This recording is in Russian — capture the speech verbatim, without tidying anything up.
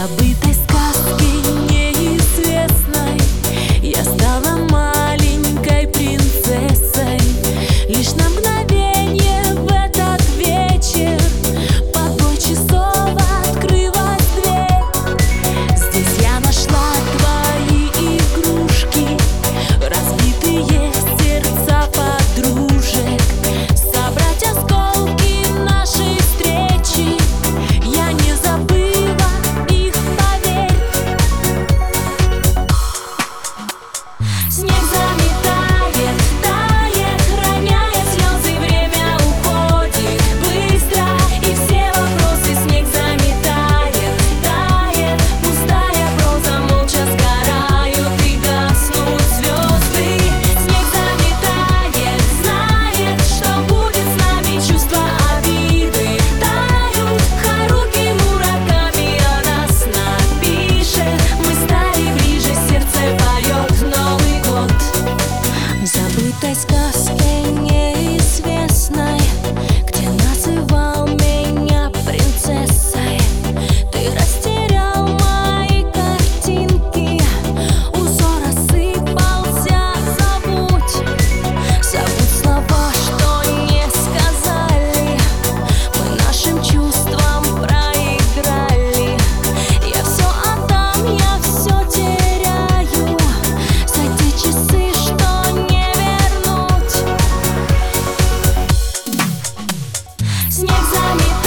забытой сказки неизвестной я стала маленькой принцессой. Лишь на мгновение в этот вечер под бой часов открылась дверь. Здесь я нашла твои игрушки, разбитые сердца подружек. Собрать осколки нашей встречи я не забыла их, поверь. Снег заметает, тает, роняя слезы, время уходит быстро, и все вопросы снег заметает, тает. Пустая проза молча сгорают и гаснут звезды. Снег заметает, знает, что будет с нами, чувства обиды тают. Харуки Мураками о нас напишет, мы стали ближе, сердце поет Новый год. В забытой сказке неизвестной, где называл меня принцессой, ты растерял мои картинки, узор рассыпался. Забудь, забудь слова, что не сказали, мы нашим чувствам проиграли. Я все отдам, я все теряю за те часы, что не вернуть. Снег заметает.